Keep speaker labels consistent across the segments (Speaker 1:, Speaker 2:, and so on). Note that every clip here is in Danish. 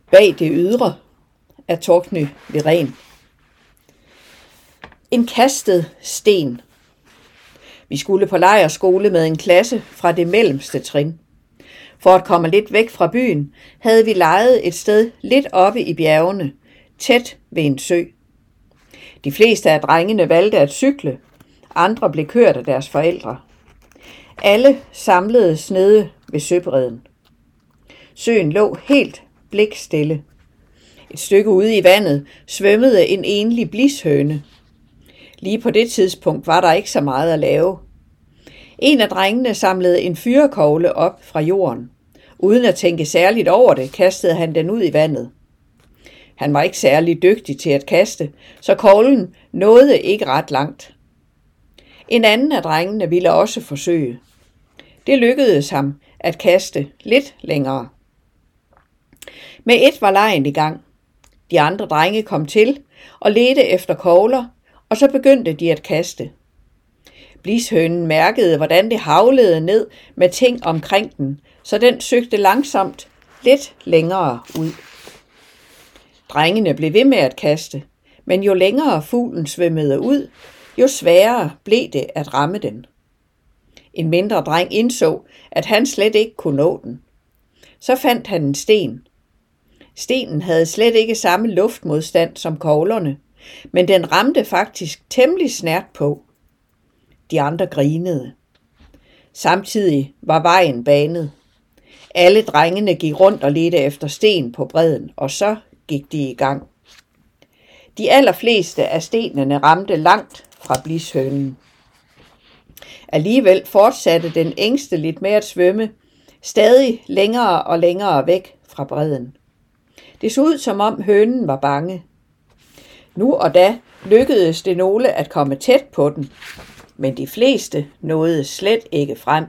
Speaker 1: Bag det ydre af Torgny Viren. En kastet sten. Vi skulle på lejrskole med en klasse fra det mellemste trin. For at komme lidt væk fra byen, havde vi lejet et sted lidt oppe i bjergene, tæt ved en sø. De fleste af drengene valgte at cykle, andre blev kørt af deres forældre. Alle samledes nede ved søbredden. Søen lå helt blikstille. Et stykke ude i vandet svømmede en enlig blishøne. Lige på det tidspunkt var der ikke så meget at lave. En af drengene samlede en fyrekogle op fra jorden. Uden at tænke særligt over det, kastede han den ud i vandet. Han var ikke særlig dygtig til at kaste, så koglen nåede ikke ret langt. En anden af drengene ville også forsøge. Det lykkedes ham at kaste lidt længere. Med et var legen i gang. De andre drenge kom til og ledte efter kogler, og så begyndte de at kaste. Blishønen mærkede, hvordan det haglede ned med ting omkring den, så den søgte langsomt lidt længere ud. Drengene blev ved med at kaste, men jo længere fuglen svømmede ud, jo sværere blev det at ramme den. En mindre dreng indså, at han slet ikke kunne nå den. Så fandt han en sten. Stenen havde slet ikke samme luftmodstand som koglerne, men den ramte faktisk temmelig snert på. De andre grinede. Samtidig var vejen banet. Alle drengene gik rundt og ledte efter sten på bredden, og så gik de i gang. De allerfleste af stenene ramte langt fra blishønen. Alligevel fortsatte den ængsteligt med at svømme, stadig længere og længere væk fra bredden. Det så ud, som om hønen var bange. Nu og da lykkedes det nogle at komme tæt på den, men de fleste nåede slet ikke frem.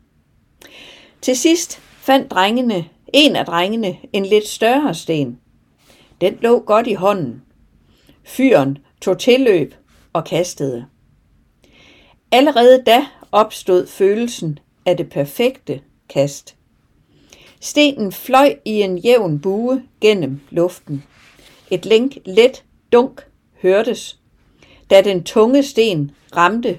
Speaker 1: Til sidst fandt en af drengene en lidt større sten. Den lå godt i hånden. Fyren tog tilløb og kastede. Allerede da opstod følelsen af det perfekte kast. Stenen fløj i en jævn bue gennem luften. Et let dunk hørtes, da den tunge sten ramte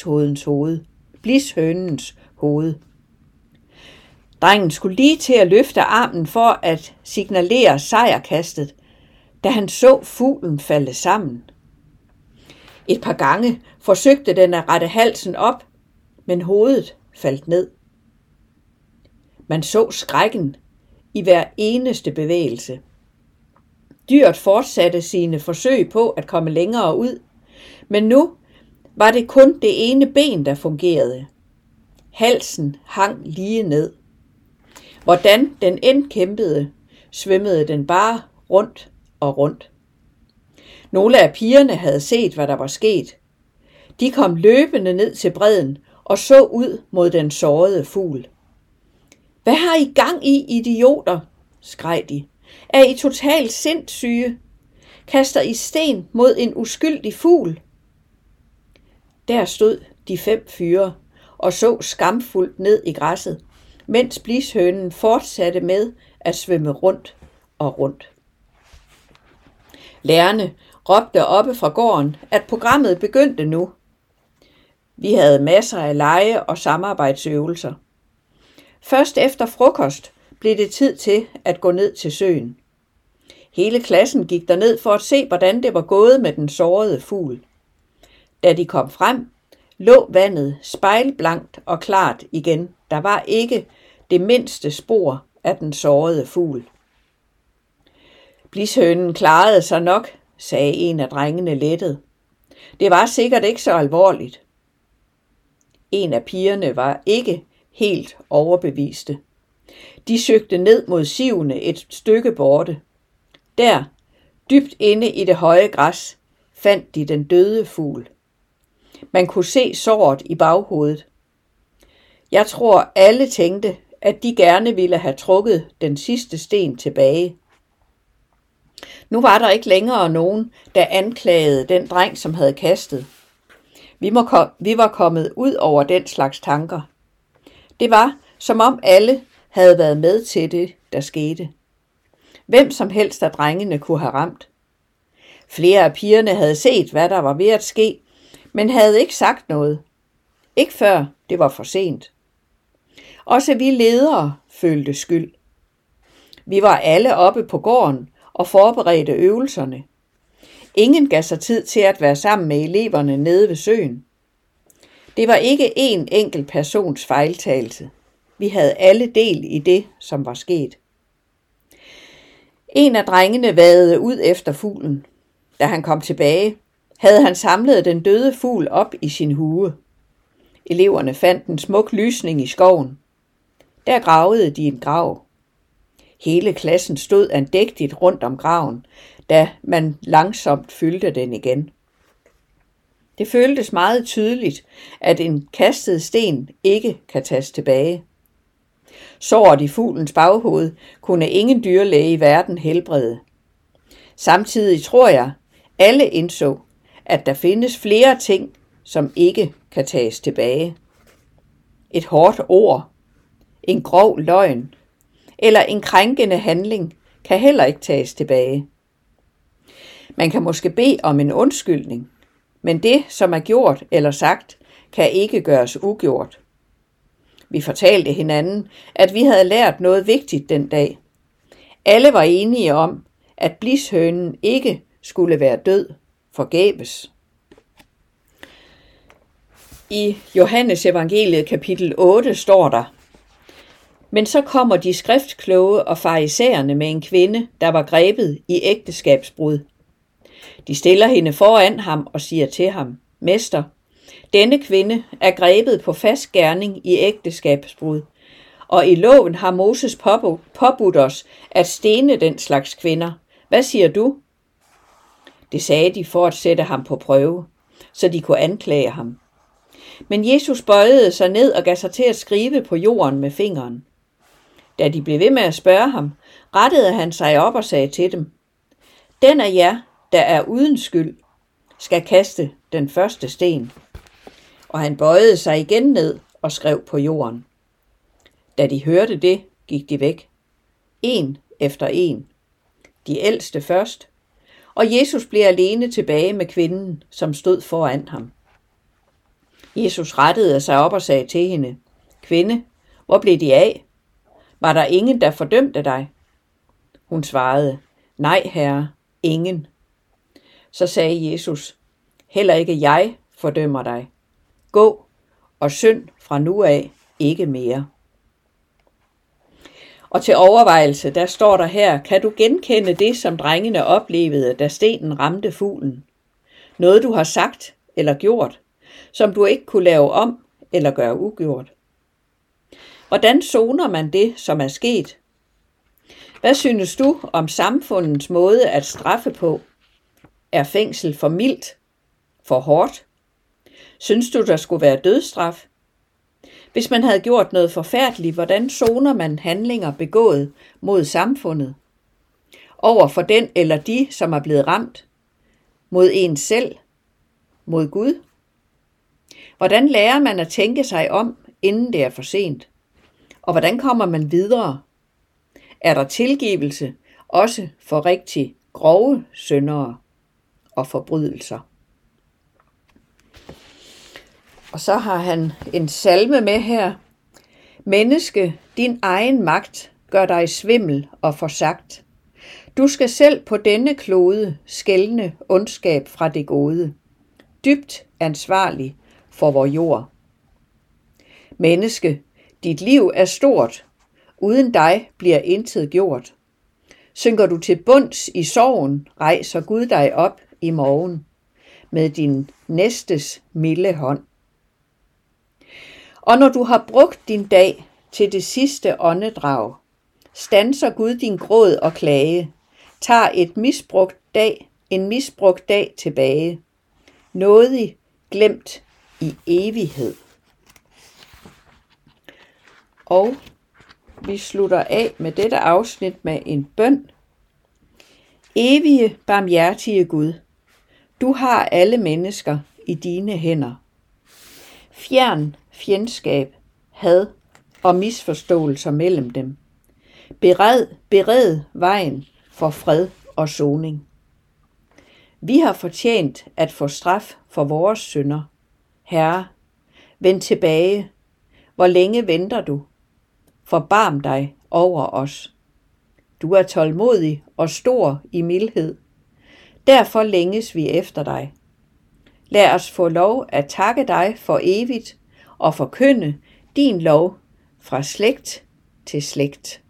Speaker 1: blishønens hoved. Drengen skulle lige til at løfte armen for at signalere sejrkastet, da han så fuglen falde sammen. Et par gange forsøgte den at rette halsen op, men hovedet faldt ned. Man så skrækken i hver eneste bevægelse. Dyret fortsatte sine forsøg på at komme længere ud, men nu var det kun det ene ben, der fungerede. Halsen hang lige ned. Hvordan den end kæmpede, svømmede den bare rundt og rundt. Nogle af pigerne havde set, hvad der var sket. De kom løbende ned til bredden og så ud mod den sårede fugl. Hvad har I gang i, idioter? Skreg de. Er I totalt sindssyge? Kaster I sten mod en uskyldig fugl? Der stod de 5 fyre og så skamfuldt ned i græsset, mens blishønen fortsatte med at svømme rundt og rundt. Lærerne råbte oppe fra gården, at programmet begyndte nu. Vi havde masser af lege og samarbejdsøvelser. Først efter frokost blev det tid til at gå ned til søen. Hele klassen gik derned for at se, hvordan det var gået med den sårede fugl. Da de kom frem, lå vandet spejlblankt og klart igen. Der var ikke det mindste spor af den sårede fugl. Blishønen klarede sig nok, sagde en af drengene lettet. Det var sikkert ikke så alvorligt. En af pigerne var ikke helt overbeviste. De søgte ned mod sivene et stykke borte. Der, dybt inde i det høje græs, fandt de den døde fugl. Man kunne se såret i baghovedet. Jeg tror, alle tænkte, at de gerne ville have trukket den sidste sten tilbage. Nu var der ikke længere nogen, der anklagede den dreng, som havde kastet. Vi var kommet ud over den slags tanker. Det var, som om alle havde været med til det, der skete. Hvem som helst af drengene kunne have ramt. Flere af pigerne havde set, hvad der var ved at ske, men havde ikke sagt noget. Ikke før det var for sent. Også vi ledere følte skyld. Vi var alle oppe på gården og forberedte øvelserne. Ingen gav sig tid til at være sammen med eleverne nede ved søen. Det var ikke en enkelt persons fejltagelse. Vi havde alle del i det, som var sket. En af drengene vadede ud efter fuglen. Da han kom tilbage, havde han samlet den døde fugl op i sin hue. Eleverne fandt en smuk lysning i skoven. Der gravede de en grav. Hele klassen stod andægtigt rundt om graven, da man langsomt fyldte den igen. Det føltes meget tydeligt, at en kastet sten ikke kan tages tilbage. Såret i fuglens baghoved kunne ingen dyrlæge i verden helbrede. Samtidig tror jeg, alle indså, at der findes flere ting, som ikke kan tages tilbage. Et hårdt ord, en grov løgn eller en krænkende handling kan heller ikke tages tilbage. Man kan måske bede om en undskyldning, men det, som er gjort eller sagt, kan ikke gøres ugjort. Vi fortalte hinanden, at vi havde lært noget vigtigt den dag. Alle var enige om, at blishønen ikke skulle være død forgæves. I Johannes evangeliet kapitel 8 står der: Men så kommer de skriftkloge og farisæerne med en kvinde, der var grebet i ægteskabsbrud. De stiller hende foran ham og siger til ham: Mester, denne kvinde er grebet på fast gerning i ægteskabsbrud, og i loven har Moses påbudt os at stene den slags kvinder. Hvad siger du? Det sagde de for at sætte ham på prøve, så de kunne anklage ham. Men Jesus bøjede sig ned og gav sig til at skrive på jorden med fingeren. Da de blev ved med at spørge ham, rettede han sig op og sagde til dem: Den af jer, der er uden skyld, skal kaste den første sten. Og han bøjede sig igen ned og skrev på jorden. Da de hørte det, gik de væk. En efter en. De ældste først. Og Jesus blev alene tilbage med kvinden, som stod foran ham. Jesus rettede sig op og sagde til hende: Kvinde, hvor blev de af? Var der ingen, der fordømte dig? Hun svarede: Nej, herre, ingen. Så sagde Jesus: Heller ikke jeg fordømmer dig. Gå og synd fra nu af ikke mere. Og til overvejelse, der står der her: Kan du genkende det, som drengene oplevede, da stenen ramte fuglen? Noget du har sagt eller gjort, som du ikke kunne lave om eller gøre ugjort. Hvordan soner man det, som er sket? Hvad synes du om samfundets måde at straffe på? Er fængsel for mildt? For hårdt? Synes du, der skulle være dødsstraf? Hvis man havde gjort noget forfærdeligt, hvordan soner man handlinger begået mod samfundet? Over for den eller de, som er blevet ramt? Mod en selv? Mod Gud? Hvordan lærer man at tænke sig om, inden det er for sent? Og hvordan kommer man videre? Er der tilgivelse også for rigtig grove syndere og forbrydelser? Og så har han en salme med her. Menneske, din egen magt gør dig svimmel og forsagt. Du skal selv på denne klode skelne ondskab fra det gode. Dybt ansvarlig for vor jord. Menneske, dit liv er stort. Uden dig bliver intet gjort. Synker du til bunds i sorgen, rejser Gud dig op i morgen med din næstes milde hånd. Og når du har brugt din dag til det sidste åndedrag, standser Gud din gråd og klage, tager en misbrugt dag tilbage, nådig glemt i evighed. Og vi slutter af med dette afsnit med en bøn. Evige, barmhjertige Gud, du har alle mennesker i dine hænder. Fjern fjendskab, had og misforståelser mellem dem. Bered vejen for fred og soning. Vi har fortjent at få straf for vores synder. Herre, vend tilbage. Hvor længe venter du? Forbarm dig over os. Du er tålmodig og stor i mildhed. Derfor længes vi efter dig. Lad os få lov at takke dig for evigt og forkynde din lov fra slægt til slægt.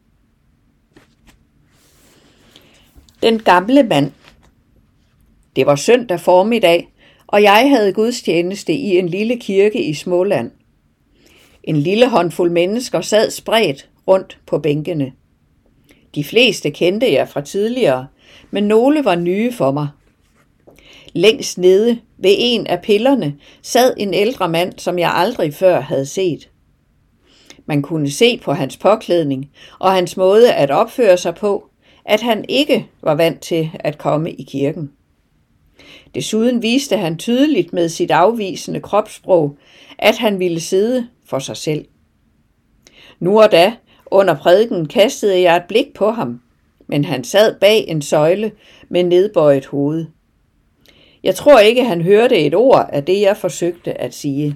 Speaker 1: Den gamle mand. Det var søndag formiddag, og jeg havde gudstjeneste i en lille kirke i Småland. En lille håndfuld mennesker sad spredt rundt på bænkene. De fleste kendte jeg fra tidligere, men nogle var nye for mig. Længst nede ved en af pillerne sad en ældre mand, som jeg aldrig før havde set. Man kunne se på hans påklædning og hans måde at opføre sig på, at han ikke var vant til at komme i kirken. Desuden viste han tydeligt med sit afvisende kropssprog, at han ville sidde for sig selv. Nu og da, under prædiken, kastede jeg et blik på ham, men han sad bag en søjle med nedbøjet hoved. Jeg tror ikke, han hørte et ord af det, jeg forsøgte at sige.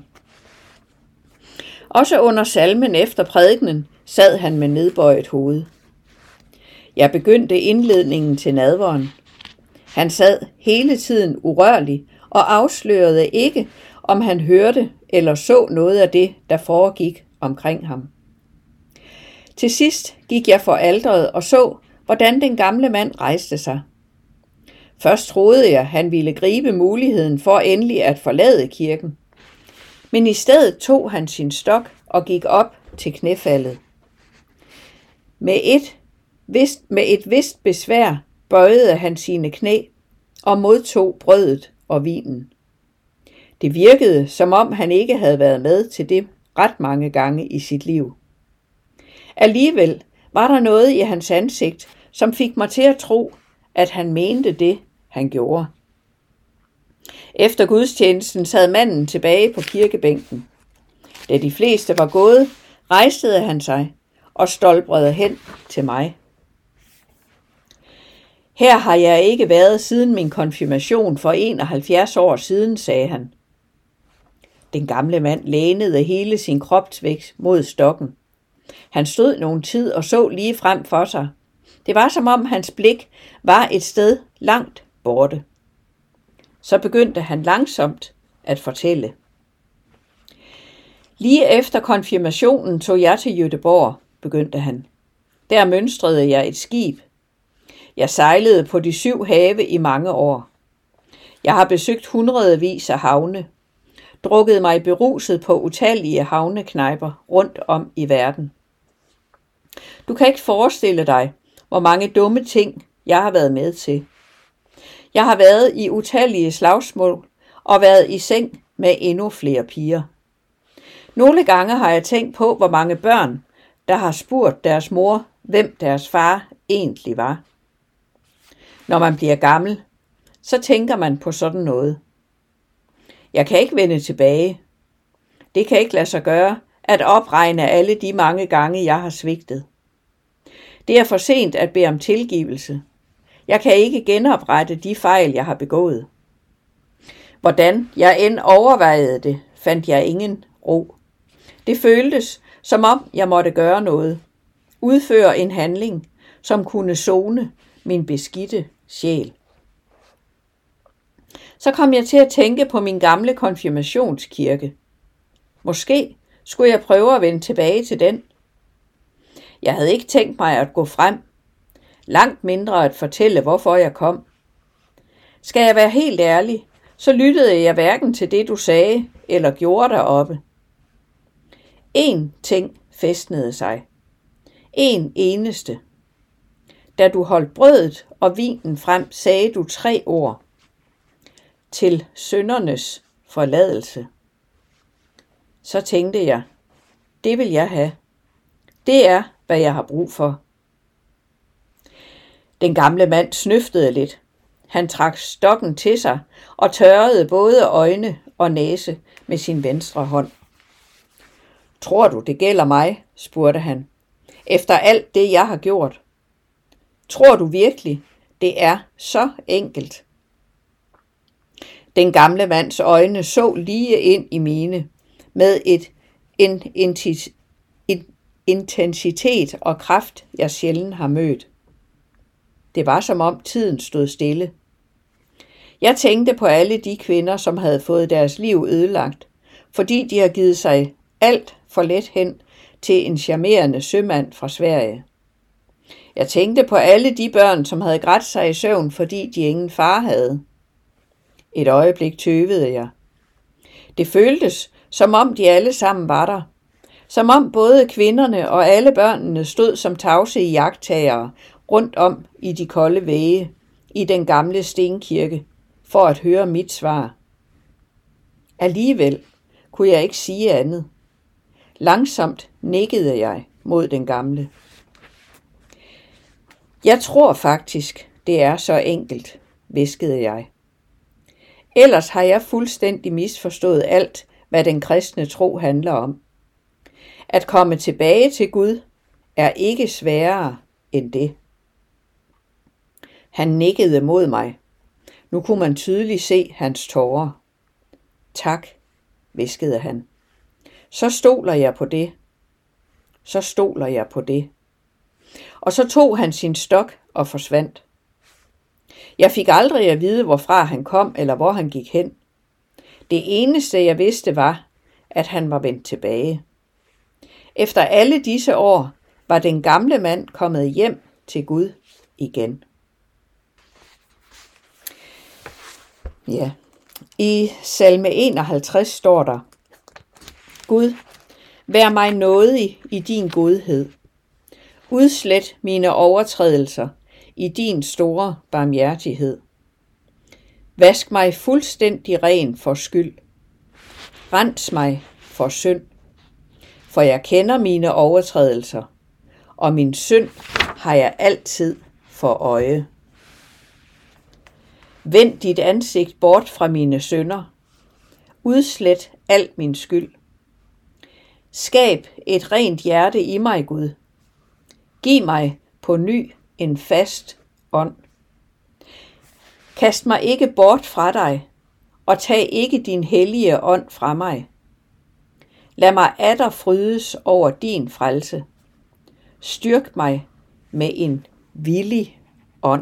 Speaker 1: Også under salmen efter prædikenen sad han med nedbøjet hoved. Jeg begyndte indledningen til nadveren. Han sad hele tiden urørlig og afslørede ikke, om han hørte eller så noget af det, der foregik omkring ham. Til sidst gik jeg for alteret og så, hvordan den gamle mand rejste sig. Først troede jeg, han ville gribe muligheden for endelig at forlade kirken. Men i stedet tog han sin stok og gik op til knæfaldet. Med et vist besvær bøjede han sine knæ og modtog brødet og vinen. Det virkede, som om han ikke havde været med til det ret mange gange i sit liv. Alligevel var der noget i hans ansigt, som fik mig til at tro, at han mente det, han gjorde. Efter gudstjenesten sad manden tilbage på kirkebænken. Da de fleste var gået, rejste han sig og stolprede hen til mig. Her har jeg ikke været siden min konfirmation for 71 år siden, sagde han. Den gamle mand lænede hele sin kropsvægt mod stokken. Han stod nogen tid og så lige frem for sig. Det var som om hans blik var et sted langt borte. Så begyndte han langsomt at fortælle. Lige efter konfirmationen tog jeg til Göteborg, begyndte han. Der mønstrede jeg et skib. Jeg sejlede på de 7 have i mange år. Jeg har besøgt hundredvis af havne, drukket mig beruset på utallige havneknejper rundt om i verden. Du kan ikke forestille dig, hvor mange dumme ting jeg har været med til. Jeg har været i utallige slagsmål og været i seng med endnu flere piger. Nogle gange har jeg tænkt på, hvor mange børn, der har spurgt deres mor, hvem deres far egentlig var. Når man bliver gammel, så tænker man på sådan noget. Jeg kan ikke vende tilbage. Det kan ikke lade sig gøre at opregne alle de mange gange, jeg har svigtet. Det er for sent at bede om tilgivelse. Jeg kan ikke genoprette de fejl, jeg har begået. Hvordan jeg end overvejede det, fandt jeg ingen ro. Det føltes, som om jeg måtte gøre noget. Udføre en handling, som kunne sone min beskidte sjæl. Så kom jeg til at tænke på min gamle konfirmationskirke. Måske skulle jeg prøve at vende tilbage til den. Jeg havde ikke tænkt mig at gå frem. Langt mindre at fortælle, hvorfor jeg kom. Skal jeg være helt ærlig, så lyttede jeg hverken til det, du sagde, eller gjorde deroppe. En ting fæstnede sig. En eneste. Da du holdt brødet og vinen frem, sagde du 3 ord. Til syndernes forladelse. Så tænkte jeg, det vil jeg have. Det er, hvad jeg har brug for. Den gamle mand snøftede lidt. Han trak stokken til sig og tørrede både øjne og næse med sin venstre hånd. Tror du, det gælder mig? Spurgte han. Efter alt det, jeg har gjort. Tror du virkelig, det er så enkelt? Den gamle mands øjne så lige ind i mine med en intensitet og kraft, jeg sjældent har mødt. Det var som om tiden stod stille. Jeg tænkte på alle de kvinder, som havde fået deres liv ødelagt, fordi de har givet sig alt for let hen til en charmerende sømand fra Sverige. Jeg tænkte på alle de børn, som havde grædt sig i søvn, fordi de ingen far havde. Et øjeblik tøvede jeg. Det føltes, som om de alle sammen var der. Som om både kvinderne og alle børnene stod som tavse iagttagere rundt om i de kolde vægge i den gamle stenkirke for at høre mit svar. Alligevel kunne jeg ikke sige andet. Langsomt nikkede jeg mod den gamle. Jeg tror faktisk, det er så enkelt, hviskede jeg. Ellers har jeg fuldstændig misforstået alt, hvad den kristne tro handler om. At komme tilbage til Gud er ikke sværere end det. Han nikkede mod mig. Nu kunne man tydeligt se hans tårer. Tak, hviskede han. Så stoler jeg på det. Så stoler jeg på det. Og så tog han sin stok og forsvandt. Jeg fik aldrig at vide, hvorfra han kom eller hvor han gik hen. Det eneste, jeg vidste, var, at han var vendt tilbage. Efter alle disse år var den gamle mand kommet hjem til Gud igen. Ja, i salme 51 står der: Gud, vær mig nådig i din godhed. Udslet mine overtrædelser i din store barmhjertighed. Vask mig fuldstændig ren for skyld. Rens mig for synd. For jeg kender mine overtrædelser, og min synd har jeg altid for øje. Vend dit ansigt bort fra mine synder. Udslet alt min skyld. Skab et rent hjerte i mig, Gud. Giv mig på ny en fast ånd. Kast mig ikke bort fra dig, og tag ikke din hellige ånd fra mig. Lad mig atter frydes over din frelse. Styrk mig med en villig ånd.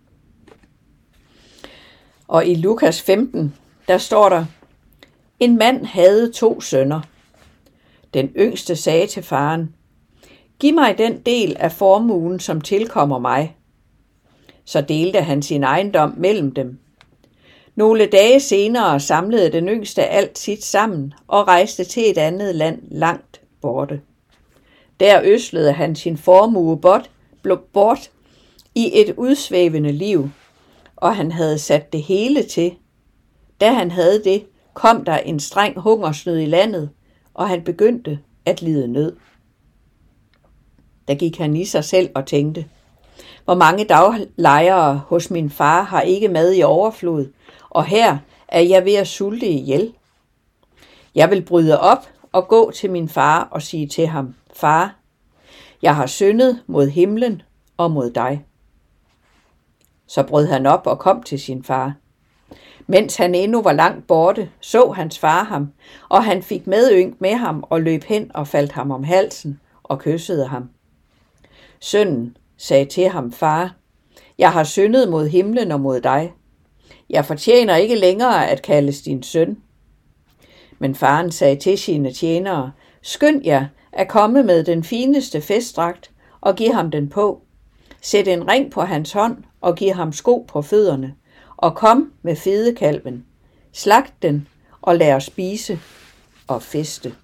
Speaker 1: Og i Lukas 15, der står der: En mand havde 2 sønner. Den yngste sagde til faren: Giv mig den del af formuen, som tilkommer mig. Så delte han sin ejendom mellem dem. Nogle dage senere samlede den yngste alt sit sammen og rejste til et andet land langt borte. Der ødslede han sin formue bort i et udsvævende liv, og han havde sat det hele til. Da han havde det, kom der en streng hungersnød i landet, og han begyndte at lide nød. Der gik han i sig selv og tænkte: Hvor mange daglejere hos min far har ikke mad i overflod, og her er jeg ved at sulte ihjel. Jeg vil bryde op og gå til min far og sige til ham: Far, jeg har syndet mod himlen og mod dig. Så brød han op og kom til sin far. Mens han endnu var langt borte, så hans far ham, og han fik medynk med ham og løb hen og faldt ham om halsen og kyssede ham. Sønnen sagde til ham: Far, jeg har syndet mod himlen og mod dig. Jeg fortjener ikke længere at kaldes din søn. Men faren sagde til sine tjenere: Skynd jer at komme med den fineste festdragt og giv ham den på. Sæt en ring på hans hånd og giv ham sko på fødderne. Og kom med fedekalven. Slagt den og lad os spise og feste.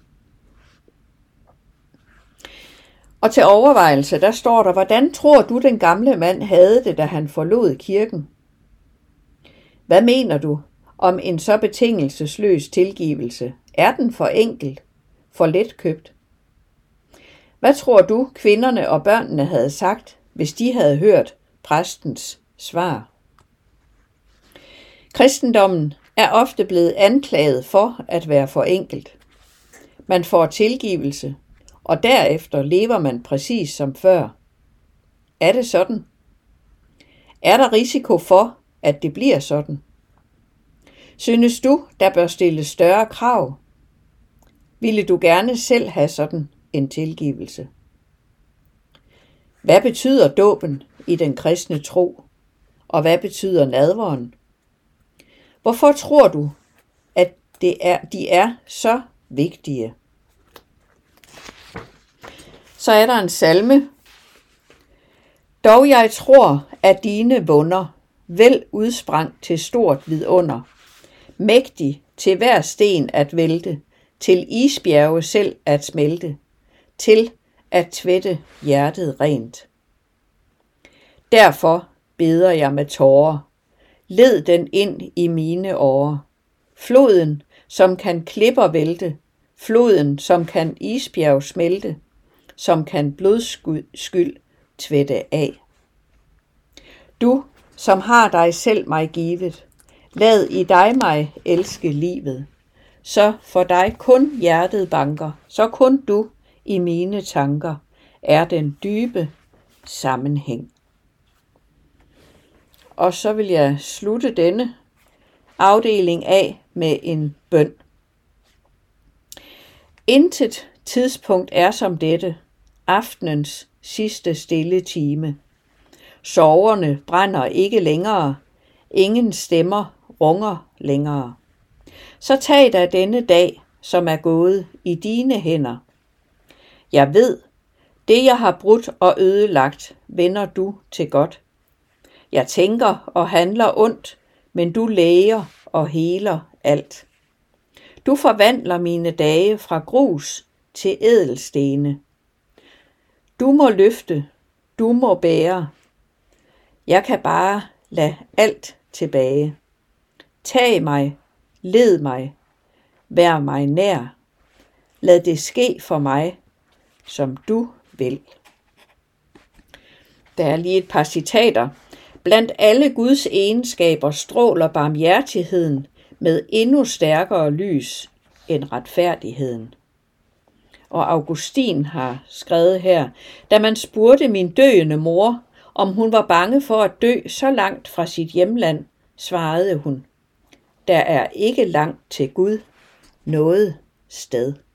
Speaker 1: Og til overvejelse, der står der: Hvordan tror du, den gamle mand havde det, da han forlod kirken? Hvad mener du om en så betingelsesløs tilgivelse? Er den for enkel, for letkøbt? Hvad tror du, kvinderne og børnene havde sagt, hvis de havde hørt præstens svar? Kristendommen er ofte blevet anklaget for at være for enkelt. Man får tilgivelse, og derefter lever man præcis som før. Er det sådan? Er der risiko for, at det bliver sådan? Synes du, der bør stilles større krav? Ville du gerne selv have sådan en tilgivelse? Hvad betyder dåben i den kristne tro? Og hvad betyder nadveren? Hvorfor tror du, at de er så vigtige? Så er der en salme. Dog jeg tror, at dine vunder vel udsprang til stort vidunder, mægtig til hver sten at vælte, til isbjerge selv at smelte, til at tvætte hjertet rent. Derfor beder jeg med tårer, led den ind i mine årer, floden, som kan klipper vælte, floden, som kan isbjerg smelte, som kan blodskyld tvætte af. Du, som har dig selv mig givet, lad i dig mig elske livet, så for dig kun hjertet banker, så kun du i mine tanker er den dybe sammenhæng. Og så vil jeg slutte denne afdeling af med en bøn. Intet tidspunkt er som dette, aftenens sidste stille time. Sorgerne brænder ikke længere, ingen stemmer runger længere. Så tag da denne dag, som er gået, i dine hænder. Jeg ved, det jeg har brudt og ødelagt, vender du til godt. Jeg tænker og handler ondt, men du læger og heler alt. Du forvandler mine dage fra grus til ædelstene. Du må løfte, du må bære. Jeg kan bare lade alt tilbage. Tag mig, led mig, vær mig nær. Lad det ske for mig, som du vil. Der er lige et par citater. Blandt alle Guds egenskaber stråler barmhjertigheden med endnu stærkere lys end retfærdigheden. Og Augustin har skrevet her, da man spurgte min døende mor, om hun var bange for at dø så langt fra sit hjemland, svarede hun, der er ikke langt til Gud noget sted.